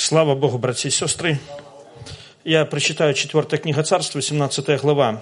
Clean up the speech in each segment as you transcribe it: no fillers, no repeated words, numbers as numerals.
Слава Богу, братья и сестры. Я прочитаю 4 книга Царств, 18 глава,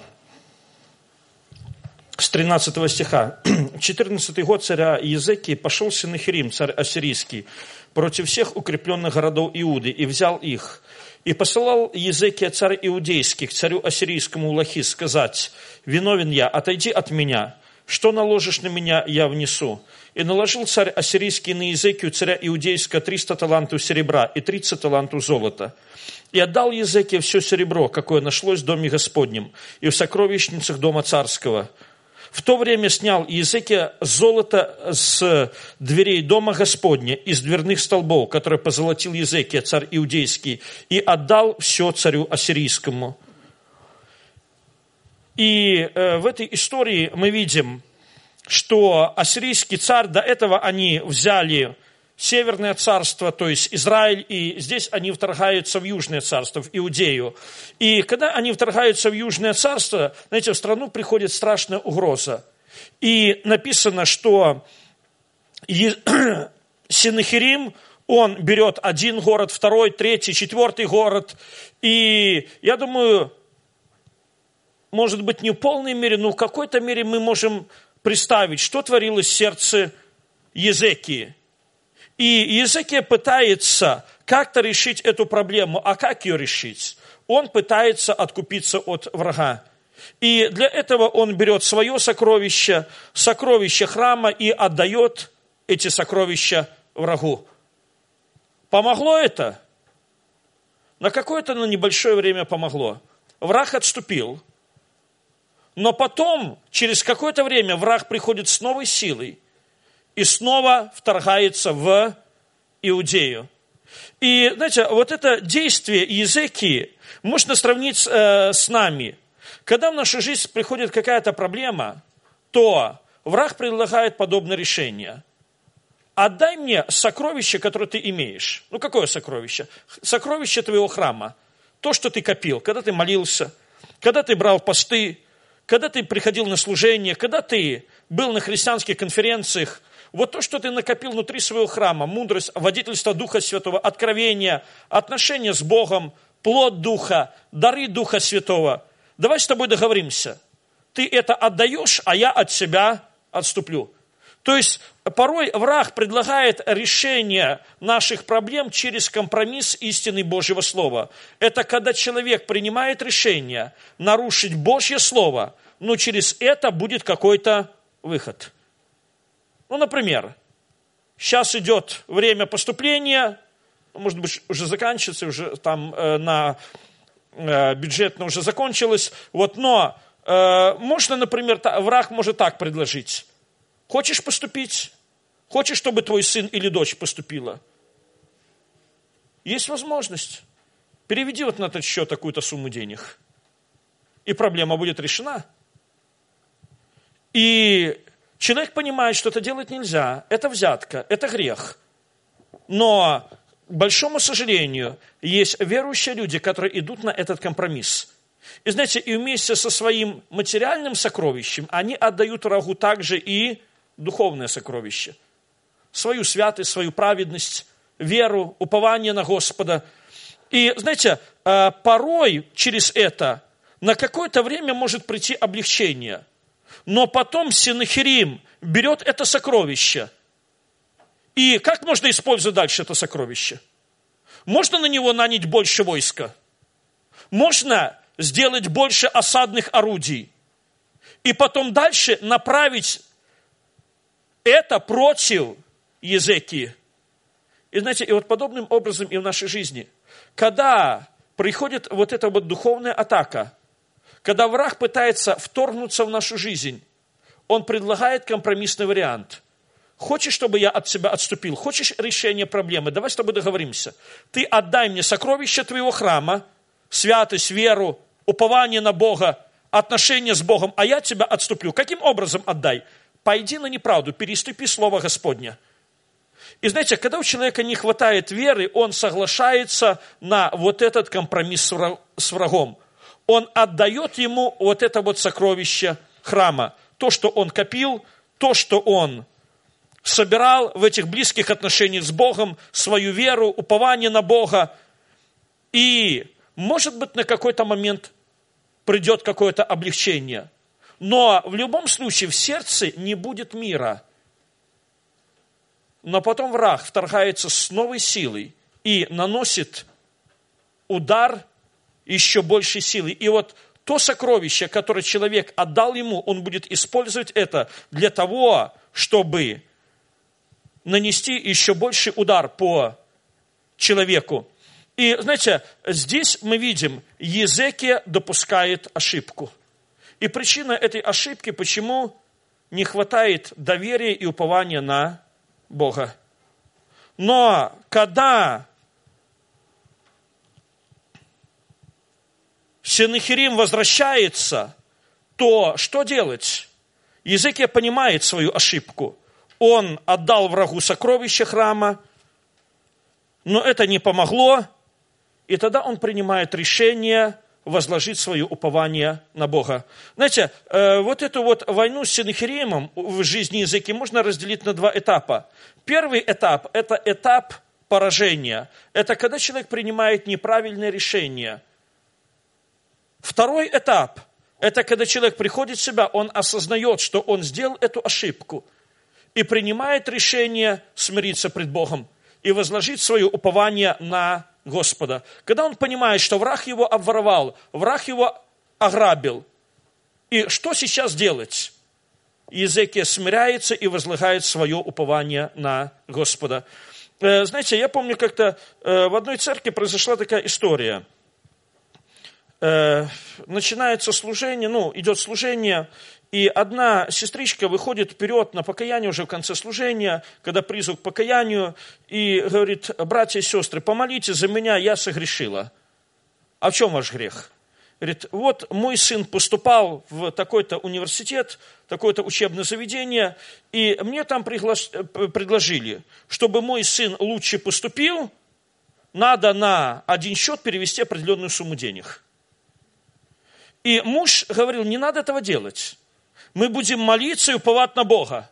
с 13 стиха. В 14 год царя Иезекии пошел Сеннахерим, царь ассирийский, против всех укрепленных городов Иуды, и взял их. И посылал Иезекия, царь иудейский, к царю ассирийскому Лахис, сказать: «Виновен я, отойди от меня. Что наложишь на меня, я внесу». И наложил царь ассирийский на Иезекию, царя иудейского, 300 талантов серебра и 30 талантов золота. И отдал Иезекия все серебро, какое нашлось в доме Господнем, и в сокровищницах дома царского. В то время снял Иезекия золото с дверей дома Господня, из дверных столбов, которые позолотил Иезекия, царь иудейский, и отдал все царю ассирийскому. И в этой истории мы видим, что ассирийский царь, до этого они взяли Северное царство, то есть Израиль, и здесь они вторгаются в Южное царство, в Иудею. И когда они вторгаются в Южное царство, знаете, в страну приходит страшная угроза. И написано, что Сеннахерим, он берет один город, второй, третий, четвертый город. И я думаю, может быть, не в полной мере, но в какой-то мере мы можем представить, что творилось в сердце Иезекии. И Иезекия пытается как-то решить эту проблему. А как ее решить? Он пытается откупиться от врага. И для этого он берет свое сокровище, сокровище храма, и отдает эти сокровища врагу. Помогло это? На какое-то, но небольшое время помогло. Враг отступил. Но потом, через какое-то время, враг приходит с новой силой и снова вторгается в Иудею. И, знаете, вот это действие Иезекии можно сравнить с нами. Когда в нашу жизнь приходит какая-то проблема, то враг предлагает подобное решение. Отдай мне сокровище, которое ты имеешь. Ну, какое сокровище? Сокровище твоего храма. То, что ты копил, когда ты молился, когда ты брал посты, когда ты приходил на служение, когда ты был на христианских конференциях, вот то, что ты накопил внутри своего храма, мудрость, водительство Духа Святого, откровение, отношения с Богом, плод Духа, дары Духа Святого. Давай с тобой договоримся. Ты это отдаешь, а я от себя отступлю. То есть порой враг предлагает решение наших проблем через компромисс истины Божьего Слова. Это когда человек принимает решение нарушить Божье Слово, но через это будет какой-то выход. Ну, например, сейчас идет время поступления, может быть, уже заканчивается, уже там на бюджетно уже закончилось, вот, но можно, например, враг может так предложить. Хочешь поступить? Хочешь, чтобы твой сын или дочь поступила? Есть возможность. Переведи вот на этот счет такую-то сумму денег. И проблема будет решена. И человек понимает, что это делать нельзя. Это взятка, это грех. Но, к большому сожалению, есть верующие люди, которые идут на этот компромисс. И знаете, и вместе со своим материальным сокровищем они отдают врагу также и духовное сокровище. Свою святость, свою праведность, веру, упование на Господа. И, знаете, порой через это на какое-то время может прийти облегчение. Но потом Сеннахерим берет это сокровище. И как можно использовать дальше это сокровище? Можно на него нанять больше войска? Можно сделать больше осадных орудий? И потом дальше направить это против Иезекии. И знаете, и вот подобным образом и в нашей жизни. Когда приходит вот эта вот духовная атака, когда враг пытается вторгнуться в нашу жизнь, он предлагает компромиссный вариант. Хочешь, чтобы я от себя отступил? Хочешь решение проблемы? Давай с тобой договоримся. Ты отдай мне сокровища твоего храма, святость, веру, упование на Бога, отношения с Богом, а я от тебя отступлю. Каким образом отдай? Пойди на неправду, переступи слово Господня. И знаете, когда у человека не хватает веры, он соглашается на вот этот компромисс с врагом. Он отдает ему вот это вот сокровище храма. То, что он копил, то, что он собирал в этих близких отношениях с Богом свою веру, упование на Бога. И, может быть, на какой-то момент придет какое-то облегчение. Но в любом случае в сердце не будет мира. Но потом враг вторгается с новой силой и наносит удар еще большей силой. И вот то сокровище, которое человек отдал ему, он будет использовать это для того, чтобы нанести еще больший удар по человеку. И, знаете, здесь мы видим, Иезекия допускает ошибку. И причина этой ошибки, почему не хватает доверия и упования на Бога. Но когда Сеннахерим возвращается, то что делать? Иезекия понимает свою ошибку. Он отдал врагу сокровища храма, но это не помогло, и тогда он принимает решение возложить свое упование на Бога. Знаете, вот эту вот войну с Сеннахеримом в жизни Иезекии можно разделить на два этапа. Первый этап – это этап поражения. Это когда человек принимает неправильное решение. Второй этап – это когда человек приходит в себя, он осознает, что он сделал эту ошибку и принимает решение смириться пред Богом и возложить свое упование на Господа. Когда он понимает, что враг его обворовал, враг его ограбил, и что сейчас делать? Иезекия смиряется и возлагает свое упование на Господа. Знаете, я помню, как-то в одной церкви произошла такая история. Начинается служение, идет служение, и одна сестричка выходит вперед на покаяние уже в конце служения, когда призыв к покаянию, и говорит: братья и сестры, помолитесь за меня, я согрешила. А в чем ваш грех? Говорит: вот мой сын поступал в такой-то университет, такое-то учебное заведение, и мне там предложили, чтобы мой сын лучше поступил, надо на один счет перевести определенную сумму денег. И муж говорил: не надо этого делать. Мы будем молиться и уповать на Бога.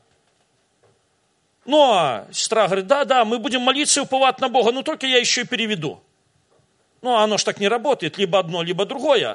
А сестра говорит: да, мы будем молиться и уповать на Бога, но только я еще и переведу. Оно ж так не работает, либо одно, либо другое.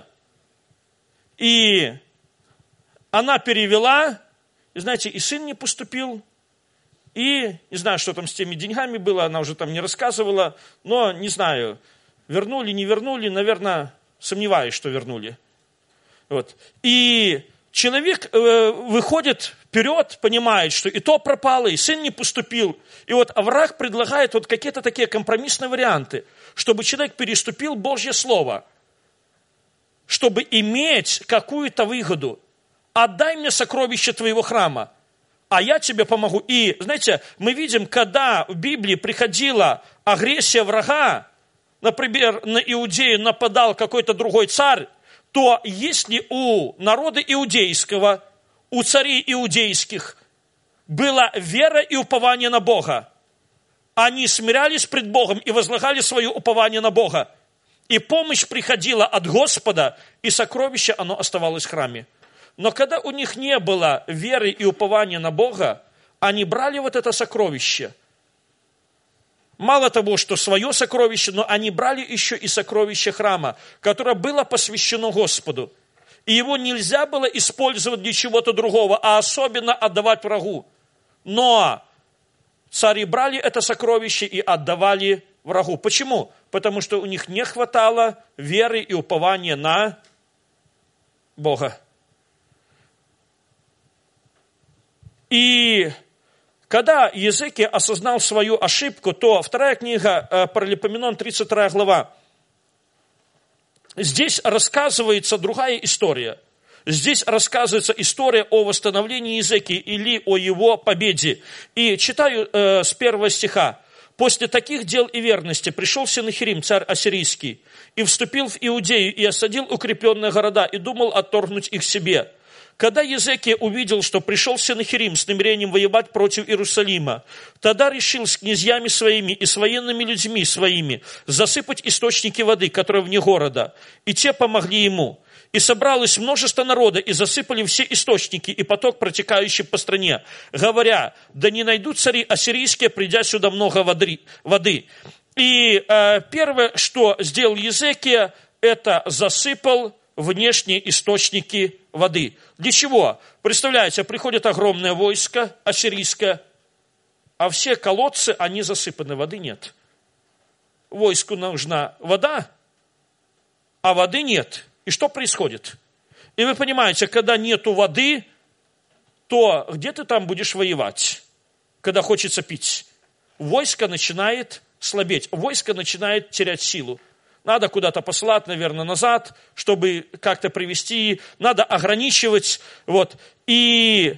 И она перевела, и, знаете, и сын не поступил, и не знаю, что там с теми деньгами было, она уже там не рассказывала, но не знаю, вернули, не вернули, наверное, сомневаюсь, что вернули. Вот. И человек выходит вперед, понимает, что и то пропало, и сын не поступил. И вот враг предлагает вот какие-то такие компромиссные варианты, чтобы человек переступил Божье Слово, чтобы иметь какую-то выгоду. Отдай мне сокровище твоего храма, а я тебе помогу. И, знаете, мы видим, когда в Библии приходила агрессия врага, например, на Иудею нападал какой-то другой царь, то если у народа иудейского, у царей иудейских была вера и упование на Бога, они смирялись пред Богом и возлагали свое упование на Бога, и помощь приходила от Господа, и сокровище, оно оставалось в храме. Но когда у них не было веры и упования на Бога, они брали вот это сокровище. Мало того, что свое сокровище, но они брали еще и сокровище храма, которое было посвящено Господу. И его нельзя было использовать для чего-то другого, а особенно отдавать врагу. Но цари брали это сокровище и отдавали врагу. Почему? Потому что у них не хватало веры и упования на Бога. И когда Иезекия осознал свою ошибку, то вторая книга Паралипоменон, 32 глава. Здесь рассказывается другая история. Здесь рассказывается история о восстановлении Иезекии или о его победе. И читаю с 1 стиха. «После таких дел и верности пришел Сеннахерим, царь ассирийский, и вступил в Иудею, и осадил укрепленные города, и думал отторгнуть их себе. когда Езекия увидел, что пришел Сенахерим с намерением воевать против Иерусалима, тогда решил с князьями своими и с военными людьми своими засыпать источники воды, которые вне города, и те помогли ему. И собралось множество народа, и засыпали все источники и поток, протекающий по стране, говоря, да не найдут цари ассирийские, придя сюда много воды. И первое, что сделал Езекия, это засыпал внешние источники воды. Для чего? Представляете, приходит огромное войско ассирийское, а все колодцы, они засыпаны, воды нет. Войску нужна вода, а воды нет. И что происходит? И вы понимаете, когда нету воды, то где ты там будешь воевать, когда хочется пить? Войско начинает слабеть, войско начинает терять силу. Надо куда-то послать, наверное, назад, чтобы как-то привести, надо ограничивать. Вот. И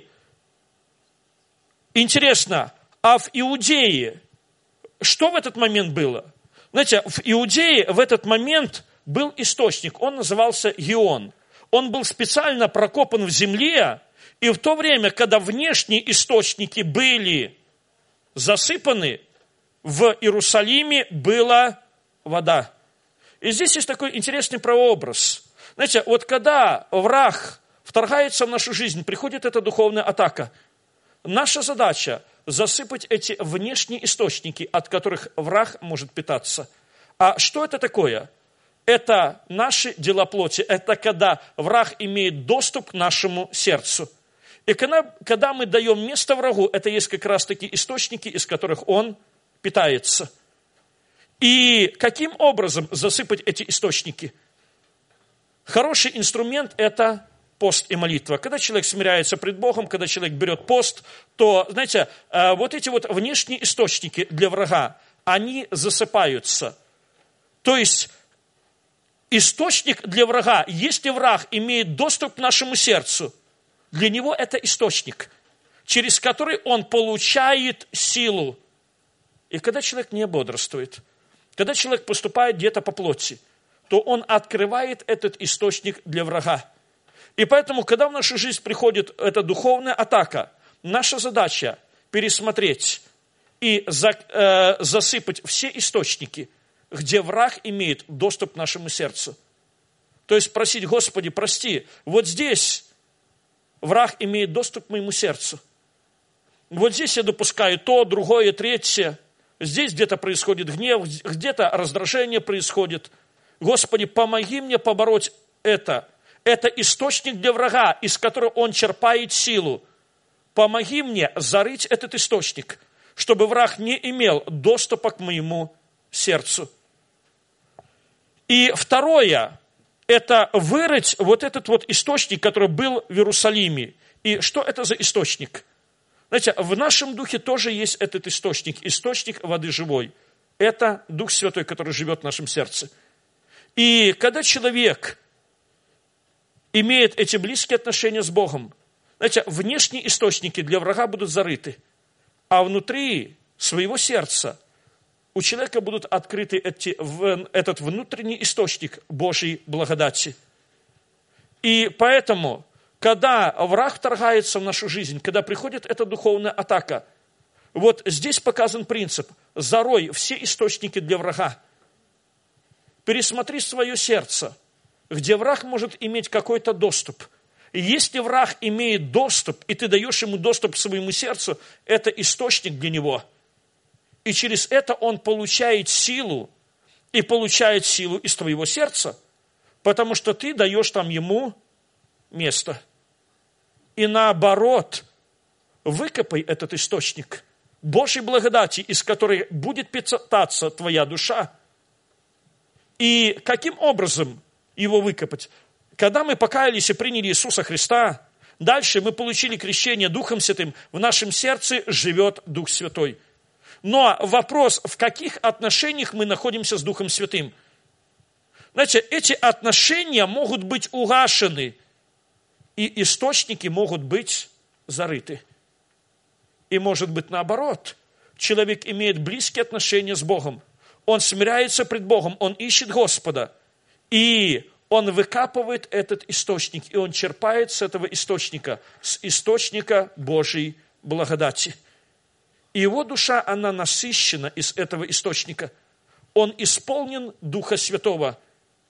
интересно, а в Иудее что в этот момент было? Знаете, в Иудее в этот момент был источник, он назывался Гион. Он был специально прокопан в земле, и в то время, когда внешние источники были засыпаны, в Иерусалиме была вода. И здесь есть такой интересный прообраз. Знаете, вот когда враг вторгается в нашу жизнь, приходит эта духовная атака, наша задача засыпать эти внешние источники, от которых враг может питаться. А что это такое? Это наши дела плоти, это когда враг имеет доступ к нашему сердцу. И когда мы даем место врагу, это есть как раз таки источники, из которых он питается. И каким образом засыпать эти источники? Хороший инструмент – это пост и молитва. Когда человек смиряется пред Богом, когда человек берет пост, то, знаете, вот эти вот внешние источники для врага, они засыпаются. То есть, источник для врага, если враг имеет доступ к нашему сердцу, для него это источник, через который он получает силу. И когда человек не бодрствует, когда человек поступает где-то по плоти, то он открывает этот источник для врага. И поэтому, когда в нашу жизнь приходит эта духовная атака, наша задача пересмотреть и засыпать все источники, где враг имеет доступ к нашему сердцу. То есть просить: Господи, прости, вот здесь враг имеет доступ к моему сердцу. Вот здесь я допускаю то, другое, третье. Здесь где-то происходит гнев, где-то раздражение происходит. Господи, помоги мне побороть это. Это источник для врага, из которого он черпает силу. Помоги мне зарыть этот источник, чтобы враг не имел доступа к моему сердцу. И второе, это вырыть вот этот вот источник, который был в Иерусалиме. И что это за источник? Знаете, в нашем духе тоже есть этот источник воды живой. Это Дух Святой, который живет в нашем сердце. И когда человек имеет эти близкие отношения с Богом, знаете, внешние источники для врага будут зарыты, а внутри своего сердца у человека будут открыты этот внутренний источник Божьей благодати. И поэтому, когда враг вторгается в нашу жизнь, когда приходит эта духовная атака, вот здесь показан принцип: зарой все источники для врага. Пересмотри свое сердце, где враг может иметь какой-то доступ. И если враг имеет доступ, и ты даешь ему доступ к своему сердцу, это источник для него. И через это он получает силу, и получает силу из твоего сердца, потому что ты даешь там ему место. И наоборот, выкопай этот источник Божьей благодати, из которой будет питаться твоя душа. И каким образом его выкопать? Когда мы покаялись и приняли Иисуса Христа, дальше мы получили крещение Духом Святым, в нашем сердце живет Дух Святой. Но вопрос, в каких отношениях мы находимся с Духом Святым? Знаете, эти отношения могут быть угашены, и источники могут быть зарыты. И может быть наоборот. Человек имеет близкие отношения с Богом. Он смиряется пред Богом, он ищет Господа. И он выкапывает этот источник, и он черпает с этого источника, с источника Божьей благодати. И его душа, она насыщена из этого источника. Он исполнен Духа Святого.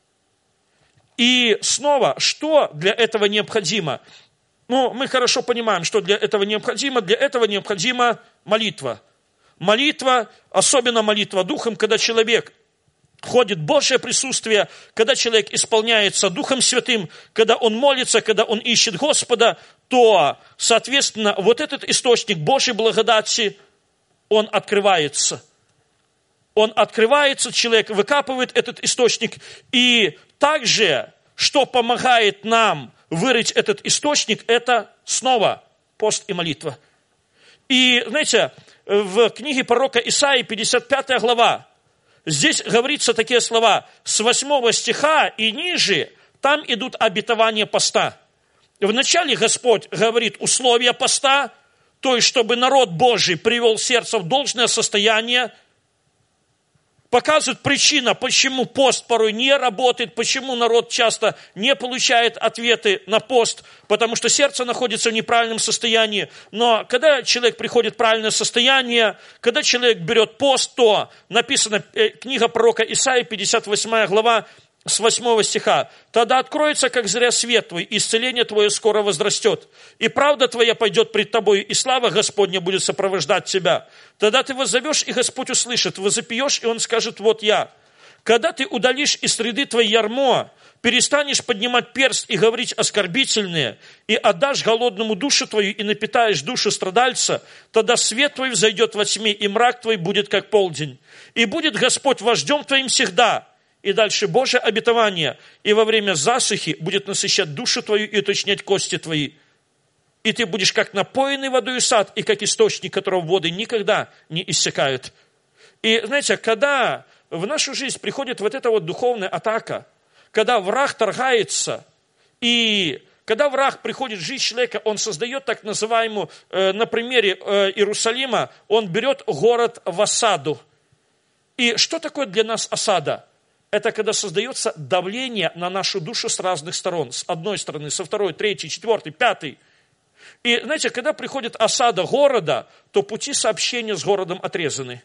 И снова, что для этого необходимо? Мы хорошо понимаем, что для этого необходимо. Для этого необходима молитва. Молитва, особенно молитва Духом, когда человек входит в Божье присутствие, когда человек исполняется Духом Святым, когда он молится, когда он ищет Господа, то, соответственно, вот этот источник Божьей благодати, он открывается. Он открывается, человек выкапывает этот источник. И также, что помогает нам вырыть этот источник, это снова пост и молитва. И, знаете, в книге пророка Исаии, 55 глава, здесь говорится такие слова, с 8 стиха и ниже, там идут обетования поста. Вначале Господь говорит условия поста, то есть, чтобы народ Божий привел сердце в должное состояние, показывает причина, почему пост порой не работает, почему народ часто не получает ответы на пост, потому что сердце находится в неправильном состоянии. Но когда человек приходит в правильное состояние, когда человек берет пост, то написано, книга пророка Исаии, 58 глава, с 8 стиха. «Тогда откроется, как заря свет твой, и исцеление твое скоро возрастет, и правда твоя пойдет пред тобою, и слава Господня будет сопровождать тебя. Тогда ты воззовешь, и Господь услышит, возопьешь, и Он скажет, вот я. Когда ты удалишь из среды твоей ярмо, перестанешь поднимать перст и говорить оскорбительные, и отдашь голодному душу твою, и напитаешь душу страдальца, тогда свет твой взойдет во тьме, и мрак твой будет, как полдень. И будет Господь вождем твоим всегда». И дальше Божье обетование, и во время засухи будет насыщать душу твою и уточнять кости твои. И ты будешь как напоенный водой сад, и как источник, которого воды никогда не иссякают. И знаете, когда в нашу жизнь приходит вот эта вот духовная атака, когда враг торгается, и когда враг приходит в жизнь человека, он создает так называемую, на примере Иерусалима, он берет город в осаду. И что такое для нас осада? Это когда создается давление на нашу душу с разных сторон. С одной стороны, со второй, третьей, четвертой, пятой. И, знаете, когда приходит осада города, то пути сообщения с городом отрезаны.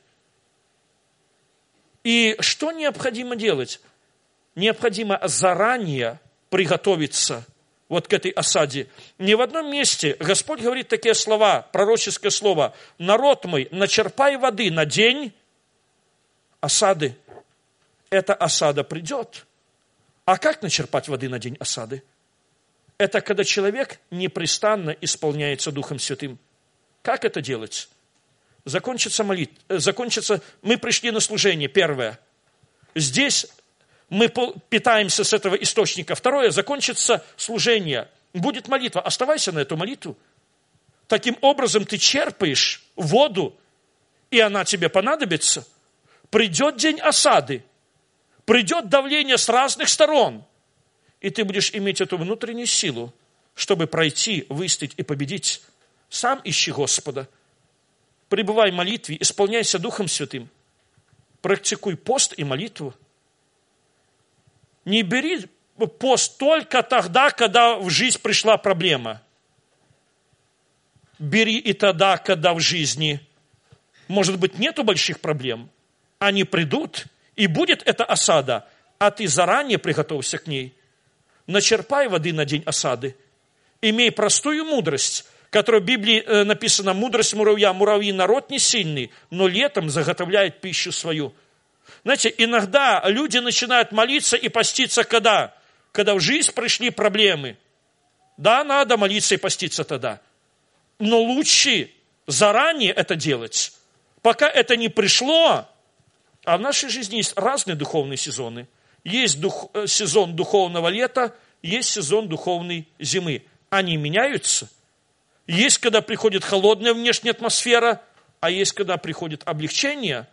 И что необходимо делать? Необходимо заранее приготовиться вот к этой осаде. Ни в одном месте Господь говорит такие слова, пророческое слово. «Народ мой, начерпай воды на день осады». Эта осада придет. А как начерпать воды на день осады? Это когда человек непрестанно исполняется Духом Святым. Как это делать? Закончится молитва. Мы пришли на служение, первое. Здесь мы питаемся с этого источника. Второе, закончится служение. Будет молитва. Оставайся на эту молитву. Таким образом ты черпаешь воду, и она тебе понадобится. Придет день осады. Придет давление с разных сторон, и ты будешь иметь эту внутреннюю силу, чтобы пройти, выстоять и победить. Сам ищи Господа. Пребывай в молитве, исполняйся Духом Святым. Практикуй пост и молитву. Не бери пост только тогда, когда в жизнь пришла проблема. Бери и тогда, когда в жизни, может быть, нету больших проблем. Они придут, и будет эта осада, а ты заранее приготовься к ней. Начерпай воды на день осады. Имей простую мудрость, которая в Библии написана, мудрость муравья. Муравьи народ не сильный, но летом заготовляет пищу свою. Знаете, иногда люди начинают молиться и поститься когда? Когда в жизнь пришли проблемы. Да, надо молиться и поститься тогда. Но лучше заранее это делать. Пока это не пришло. А в нашей жизни есть разные духовные сезоны. Есть сезон духовного лета, есть сезон духовной зимы. Они меняются. Есть, когда приходит холодная внешняя атмосфера, а есть, когда приходит облегчение.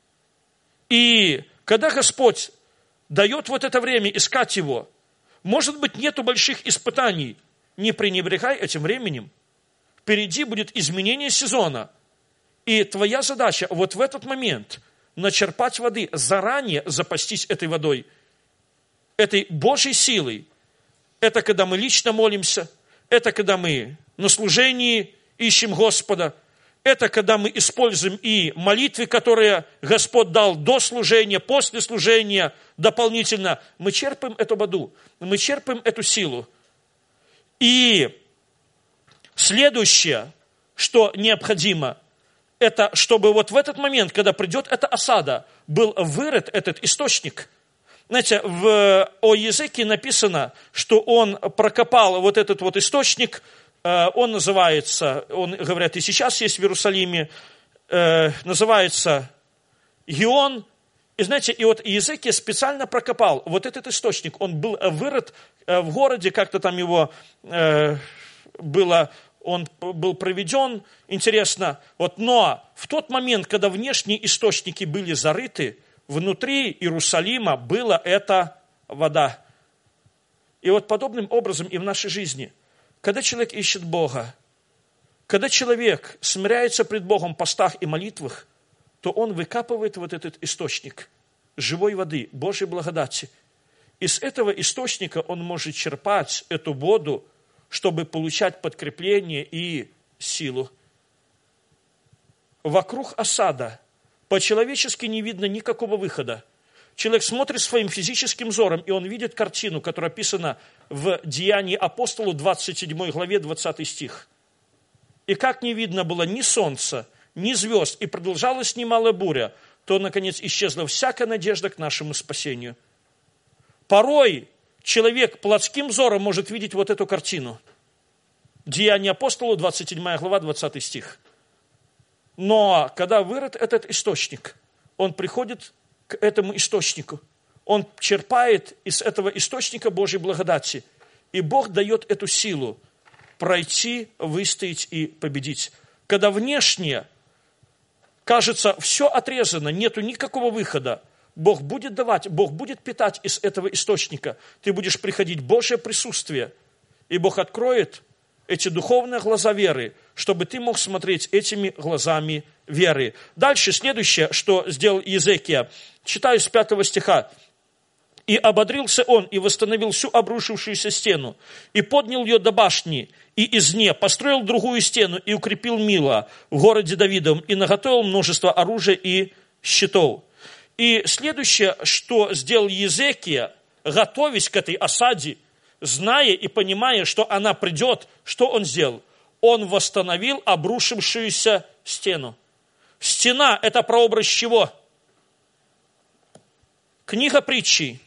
И когда Господь дает вот это время искать Его, может быть, нету больших испытаний, не пренебрегай этим временем. Впереди будет изменение сезона. И твоя задача вот в этот момент начерпать воды, заранее запастись этой водой. этой Божьей силой. Это когда мы лично молимся, это когда мы на служении ищем Господа, это когда мы используем и молитвы, которые Господь дал до служения, после служения, дополнительно. Мы черпаем эту воду, мы черпаем эту силу. И следующее, что необходимо, это чтобы вот в этот момент, когда придет эта осада, был вырыт этот источник. Знаете, о Иезекии написано, что он прокопал вот этот вот источник, он называется, он, говорят, и сейчас есть в Иерусалиме, называется Гион. И знаете, и вот Иезекия специально прокопал вот этот источник. Он был вырыт в городе, как-то там его было, он был проведен, интересно. Вот, но в тот момент, когда внешние источники были зарыты, внутри Иерусалима была эта вода. И вот подобным образом и в нашей жизни. Когда человек ищет Бога, когда человек смиряется пред Богом в постах и молитвах, то он выкапывает вот этот источник живой воды, Божьей благодати. Из этого источника он может черпать эту воду, чтобы получать подкрепление и силу. Вокруг осада по-человечески не видно никакого выхода. Человек смотрит своим физическим взором, и он видит картину, которая описана в Деянии апостолу, 27 главе, 20 стих. «И как не видно было ни солнца, ни звезд, и продолжалась немалая буря, то, наконец, исчезла всякая надежда к нашему спасению». Порой человек плотским взором может видеть вот эту картину. Деяния апостолу, 27 глава, 20 стих. Но когда вырыт этот источник, он приходит к этому источнику. Он черпает из этого источника Божьей благодати. И Бог дает эту силу пройти, выстоять и победить. Когда внешне, кажется, все отрезано, нету никакого выхода, Бог будет давать, Бог будет питать из этого источника. Ты будешь приходить в Божье присутствие, и Бог откроет эти духовные глаза веры, чтобы ты мог смотреть этими глазами веры. Дальше, следующее, что сделал Иезекия. Читаю с 5 стиха. «И ободрился он, и восстановил всю обрушившуюся стену, и поднял ее до башни, и из нее построил другую стену, и укрепил Мила в городе Давидовом, и наготовил множество оружия и щитов». И следующее, что сделал Иезекия, готовясь к этой осаде, зная и понимая, что она придет, что он сделал? Он восстановил обрушившуюся стену. Стена – это прообраз чего? Книга Притчи.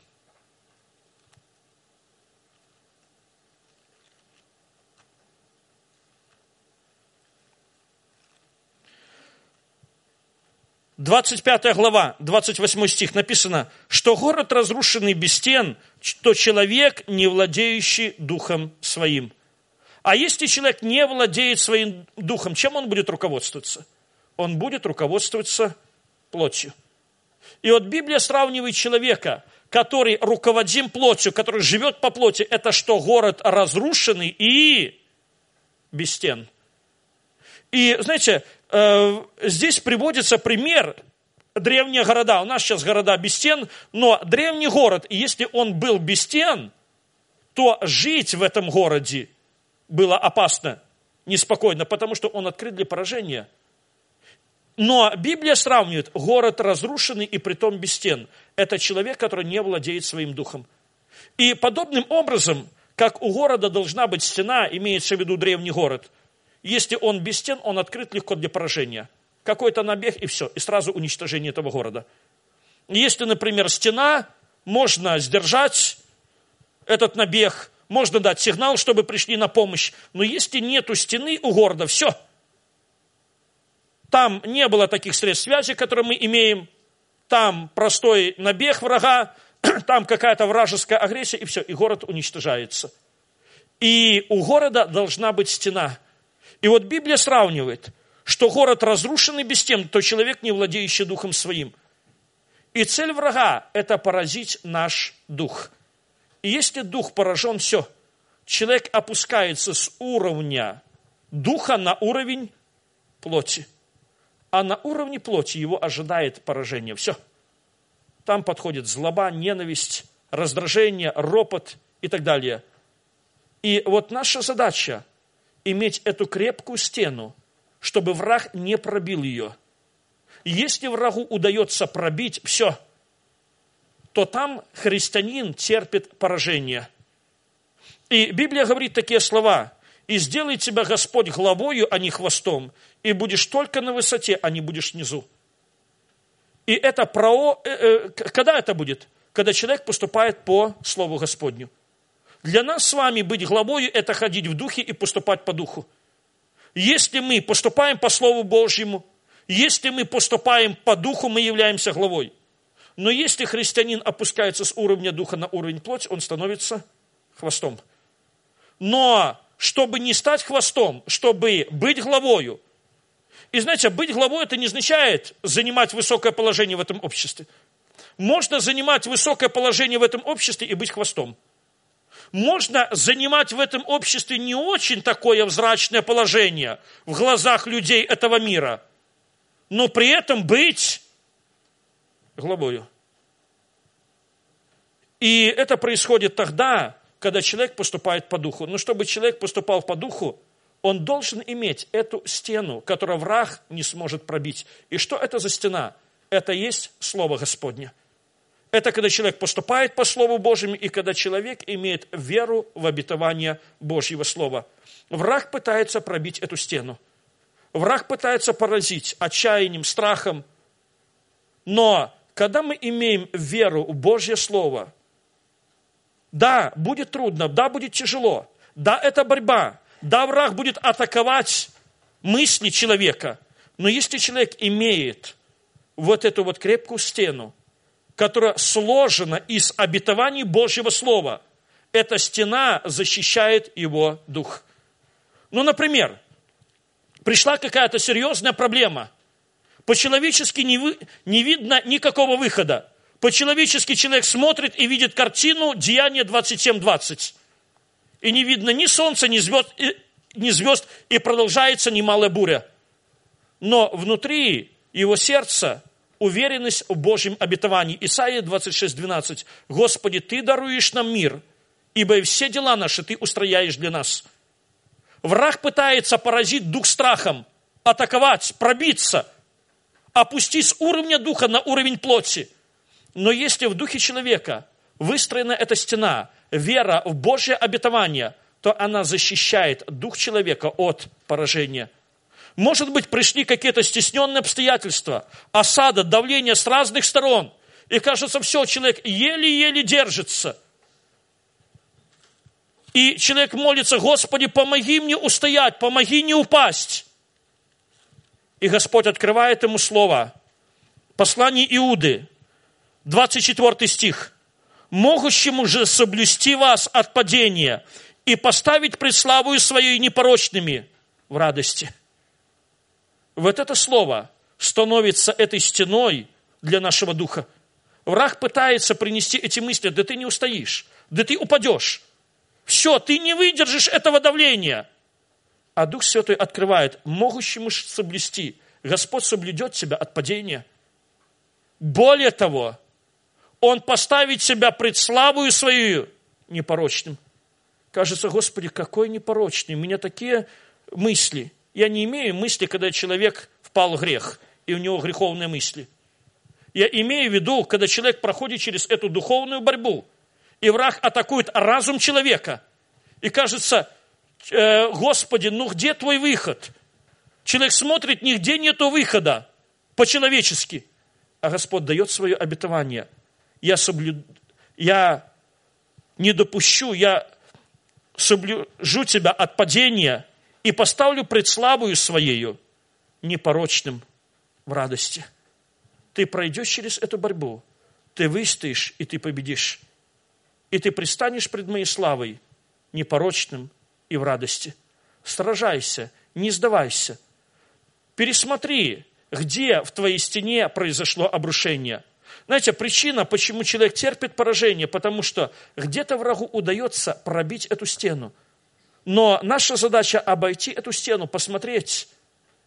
«25 глава, 28 стих написано, что город, разрушенный без стен, то человек, не владеющий духом своим». А если человек не владеет своим духом, чем он будет руководствоваться? Он будет руководствоваться плотью. И вот Библия сравнивает человека, который руководим плотью, который живет по плоти, это что? Город разрушенный и без стен. И, знаете, здесь приводится пример древние города. У нас сейчас города без стен, но древний город, если он был без стен, то жить в этом городе было опасно, неспокойно, потому что он открыт для поражения. Но Библия сравнивает город разрушенный и притом без стен. Это человек, который не владеет своим духом. И подобным образом, как у города должна быть стена, имеется в виду древний город, если он без стен, он открыт легко для поражения. Какой-то набег и все, и сразу уничтожение этого города. Если, например, стена, можно сдержать этот набег, можно дать сигнал, чтобы пришли на помощь. Но если нету стены у города, все. Там не было таких средств связи, которые мы имеем. Там простой набег врага, там какая-то вражеская агрессия, и все, и город уничтожается. И у города должна быть стена. И вот Библия сравнивает, что город разрушенный без стен, то человек, не владеющий духом своим. И цель врага – это поразить наш дух. И если дух поражен, все, человек опускается с уровня духа на уровень плоти. А на уровне плоти его ожидает поражение. Все. Там подходит злоба, ненависть, раздражение, ропот и так далее. И вот наша задача иметь эту крепкую стену, чтобы враг не пробил ее. Если врагу удается пробить все, то там христианин терпит поражение. И Библия говорит такие слова: «И сделает тебя Господь главою, а не хвостом, и будешь только на высоте, а не будешь внизу». И это когда это будет? Когда человек поступает по Слову Господню. Для нас с вами быть главою – это ходить в духе и поступать по духу. Если мы поступаем по Слову Божьему, если мы поступаем по духу, мы являемся главой. Но если христианин опускается с уровня духа на уровень плоти, он становится хвостом. Но чтобы не стать хвостом, чтобы быть главою. И знаете, быть главой – это не означает занимать высокое положение в этом обществе. Можно занимать высокое положение в этом обществе и быть хвостом. Можно занимать в этом обществе не очень такое взрачное положение в глазах людей этого мира, но при этом быть главою. И это происходит тогда, когда человек поступает по духу. Но чтобы человек поступал по духу, он должен иметь эту стену, которую враг не сможет пробить. И что это за стена? Это есть Слово Господне. Это когда человек поступает по Слову Божьему, и когда человек имеет веру в обетование Божьего Слова. Враг пытается пробить эту стену. Враг пытается поразить отчаянием, страхом. Но когда мы имеем веру в Божье Слово, да, будет трудно, да, будет тяжело, да, это борьба, да, враг будет атаковать мысли человека, но если человек имеет вот эту вот крепкую стену, которая сложена из обетований Божьего Слова, эта стена защищает его дух. Ну, например, пришла какая-то серьезная проблема, по-человечески не видно никакого выхода. По-человечески человек смотрит и видит картину Деяния 27:20. И не видно ни солнца, ни звезд, и продолжается немалая буря. Но внутри его сердца уверенность в Божьем обетовании. Исайя 26:12. «Господи, Ты даруешь нам мир, ибо и все дела наши Ты устрояешь для нас». Враг пытается поразить дух страхом, атаковать, пробиться, опустить с уровня духа на уровень плоти. Но если в духе человека выстроена эта стена, вера в Божье обетование, то она защищает дух человека от поражения. Может быть, пришли какие-то стесненные обстоятельства, осада, давление с разных сторон. И кажется, все, человек еле-еле держится. И человек молится: Господи, помоги мне устоять, помоги не упасть. И Господь открывает ему слово. Послание Иуды, 24 стих. «Могущему же соблюсти вас от падения и поставить пред славою своей непорочными в радости». Вот это слово становится этой стеной для нашего духа. Враг пытается принести эти мысли: да ты не устоишь, да ты упадешь. Все, ты не выдержишь этого давления. А Дух Святой открывает: могущему соблюсти. Господь соблюдет тебя от падения. Более того, Он поставит себя пред славою свою непорочным. Кажется: Господи, какой непорочный, у меня такие мысли. Я не имею мысли, когда человек впал в грех, и у него греховные мысли. Я имею в виду, когда человек проходит через эту духовную борьбу, и враг атакует разум человека. И кажется: Господи, ну где твой выход? Человек смотрит, нигде нету выхода по-человечески. А Господь дает свое обетование. Я не допущу, я соблюжу тебя от падения и поставлю пред славою своею непорочным в радости. Ты пройдешь через эту борьбу, ты выстоишь, и ты победишь. И ты предстанешь пред моей славой непорочным и в радости. Сражайся, не сдавайся. Пересмотри, где в твоей стене произошло обрушение. Знаете, причина, почему человек терпит поражение, потому что где-то врагу удается пробить эту стену. Но наша задача обойти эту стену, посмотреть,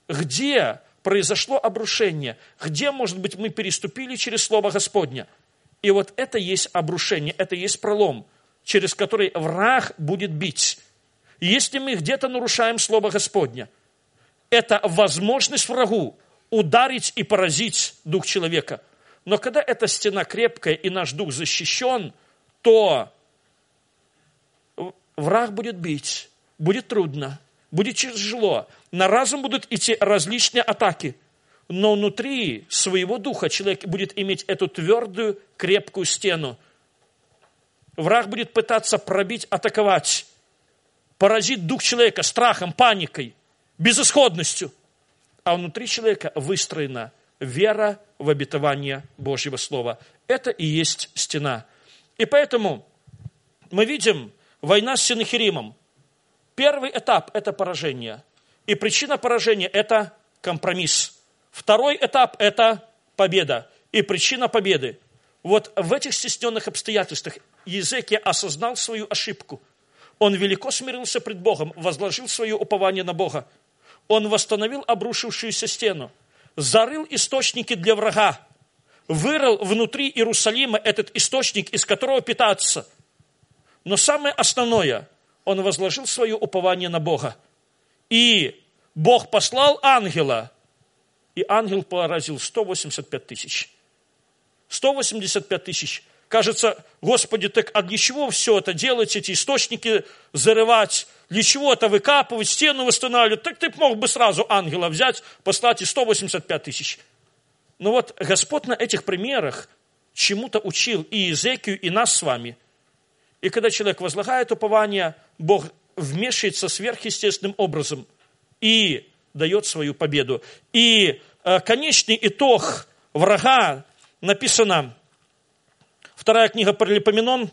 где произошло обрушение, где, может быть, мы переступили через Слово Господне. И вот это есть обрушение, это есть пролом, через который враг будет бить. Если мы где-то нарушаем Слово Господне, это возможность врагу ударить и поразить дух человека. Но когда эта стена крепкая и наш дух защищен, то враг будет бить, будет трудно, будет тяжело. На разум будут идти различные атаки. Но внутри своего духа человек будет иметь эту твердую, крепкую стену. Враг будет пытаться пробить, атаковать, поразить дух человека страхом, паникой, безысходностью. А внутри человека выстроена вера в обетование Божьего Слова. Это и есть стена. И поэтому мы видим война с Сеннахеримом. Первый этап – это поражение. И причина поражения – это компромисс. Второй этап – это победа. И причина победы. Вот в этих стесненных обстоятельствах Иезекия осознал свою ошибку. Он велико смирился пред Богом, возложил свое упование на Бога. Он восстановил обрушившуюся стену, зарыл источники для врага, вырыл внутри Иерусалима этот источник, из которого питаться. Но самое основное, он возложил свое упование на Бога. И Бог послал ангела, и ангел поразил 185 тысяч. 185 тысяч. Кажется, Господи, так а для чего все это делать, эти источники зарывать, для чего это выкапывать, стену восстанавливать? Так ты мог бы сразу ангела взять, послать и 185 тысяч. Но вот Господь на этих примерах чему-то учил и Иезекию, и нас с вами. И когда человек возлагает упование, Бог вмешивается сверхъестественным образом и дает свою победу. И конечный итог врага написано, 2 книга Паралипоменон,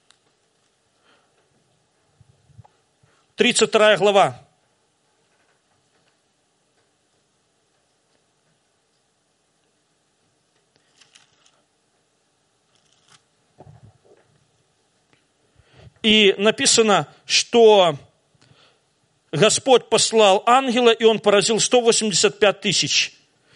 32 глава. И написано, что Господь послал ангела, и он поразил 185 тысяч.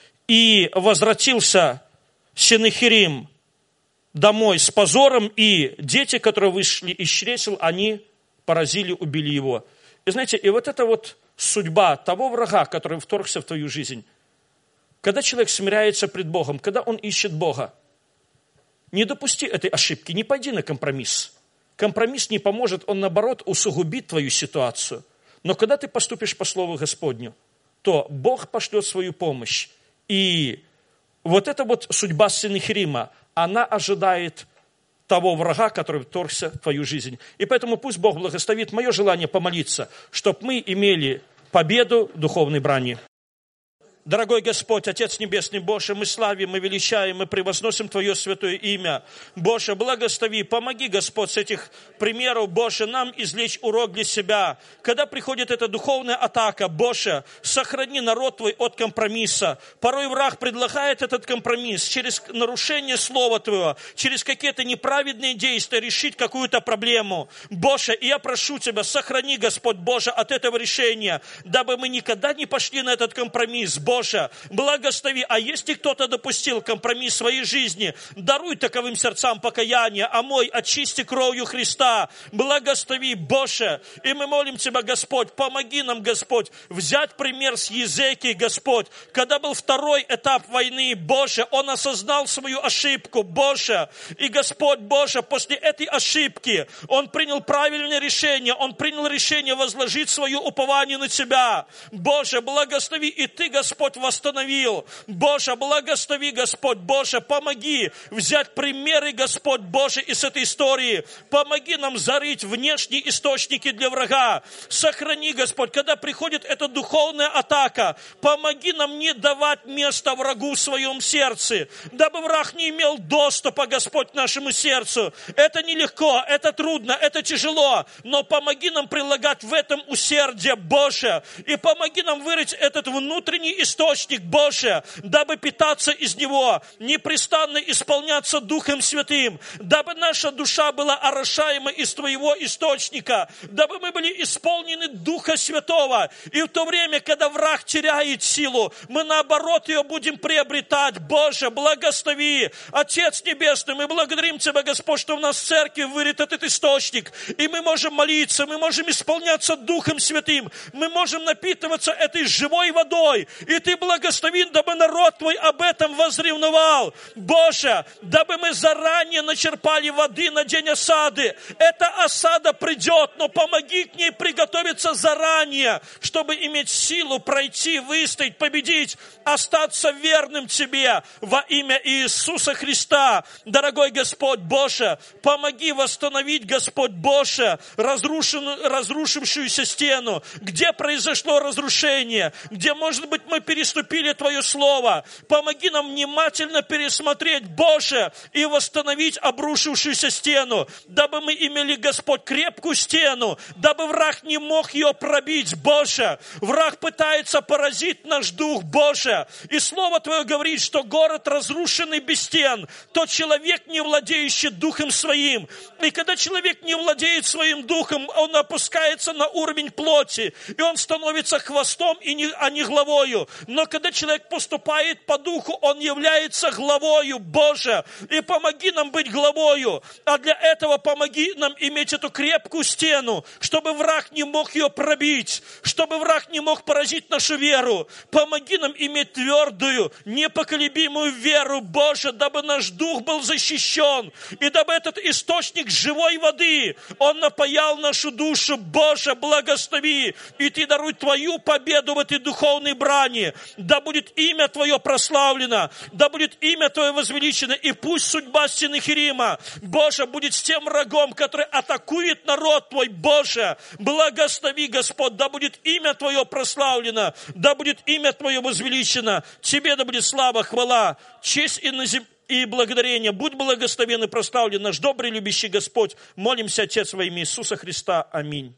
И возвратился Сеннахерим домой с позором, и дети, которые вышли из чресел, они поразили, убили его. И знаете, и вот это вот судьба того врага, который вторгся в твою жизнь. Когда человек смиряется пред Богом, когда он ищет Бога, не допусти этой ошибки, не пойди на компромисс. Компромисс не поможет, он наоборот усугубит твою ситуацию. Но когда ты поступишь по Слову Господню, то Бог пошлет свою помощь. И вот эта вот судьба Сеннахерима, она ожидает того врага, который вторгся в твою жизнь. И поэтому пусть Бог благословит мое желание помолиться, чтобы мы имели победу в духовной брани. Дорогой Господь, Отец Небесный, Боже, мы славим, мы величаем, мы превозносим Твое святое имя. Боже, благослови, помоги, Господь, с этих примеров, Боже, нам извлечь урок для себя. Когда приходит эта духовная атака, Боже, сохрани народ Твой от компромисса. Порой враг предлагает этот компромисс через нарушение Слова Твоего, через какие-то неправедные действия решить какую-то проблему. Боже, и я прошу Тебя, сохрани, Господь, Боже, от этого решения, дабы мы никогда не пошли на этот компромисс. Боже, благослови. А если кто-то допустил компромисс в своей жизни, даруй таковым сердцам покаяние, омой, очисти кровью Христа. Благослови, Боже. И мы молим Тебя, Господь, помоги нам, Господь, взять пример с Иезекией, Господь. Когда был второй этап войны, Боже, он осознал свою ошибку, Боже. И Господь, Боже, после этой ошибки он принял правильное решение. Он принял решение возложить свое упование на Тебя. Боже, благослови. И Ты, Господь, восстановил. Боже, благослови, Господь, Боже, помоги взять примеры, Господь, Боже, из этой истории. Помоги нам зарыть внешние источники для врага. Сохрани, Господь, когда приходит эта духовная атака, помоги нам не давать места врагу в своем сердце, дабы враг не имел доступа, Господь, к нашему сердцу. Это нелегко, это трудно, это тяжело, но помоги нам прилагать в этом усердие, Боже, и помоги нам вырыть этот внутренний источник источник, Боже, дабы питаться из него, непрестанно исполняться Духом Святым, дабы наша душа была орошаема из Твоего источника, дабы мы были исполнены Духа Святого. И в то время, когда враг теряет силу, мы наоборот ее будем приобретать. Боже, благослови. Отец Небесный, мы благодарим Тебя, Господь, что у нас в церкви вырит этот источник, и мы можем молиться, мы можем исполняться Духом Святым, мы можем напитываться этой живой водой, и Ты благослови, дабы народ Твой об этом возревновал. Боже, дабы мы заранее начерпали воды на день осады. Эта осада придет, но помоги к ней приготовиться заранее, чтобы иметь силу пройти, выстоять, победить, остаться верным Тебе во имя Иисуса Христа. Дорогой Господь Боже, помоги восстановить, Господь Боже, разрушившуюся стену, где произошло разрушение, где, может быть, мы переступили Твое Слово. Помоги нам внимательно пересмотреть, Боже, и восстановить обрушившуюся стену, дабы мы имели, Господь, крепкую стену, дабы враг не мог ее пробить, Боже. Враг пытается поразить наш дух, Боже. И Слово Твое говорит, что город разрушенный без стен, тот человек, не владеющий духом своим. И когда человек не владеет своим духом, он опускается на уровень плоти, и он становится хвостом, а не главою. Но когда человек поступает по духу, он является главою, Боже. И помоги нам быть главою. А для этого помоги нам иметь эту крепкую стену, чтобы враг не мог ее пробить, чтобы враг не мог поразить нашу веру. Помоги нам иметь твердую, непоколебимую веру, Боже, дабы наш дух был защищен, и дабы этот источник живой воды, он напоял нашу душу. Боже, благослови, и Ты даруй Твою победу в этой духовной брани. Да будет имя Твое прославлено, да будет имя Твое возвеличено, и пусть судьба Сенхерима, Боже, будет с тем врагом, который атакует народ Твой, Боже. Благослови, Господь, да будет имя Твое прославлено, да будет имя Твое возвеличено. Тебе да будет слава, хвала, честь и благодарение. Будь благословен и прославлен наш добрый, любящий Господь. Молимся, Отец, во имя Иисуса Христа. Аминь.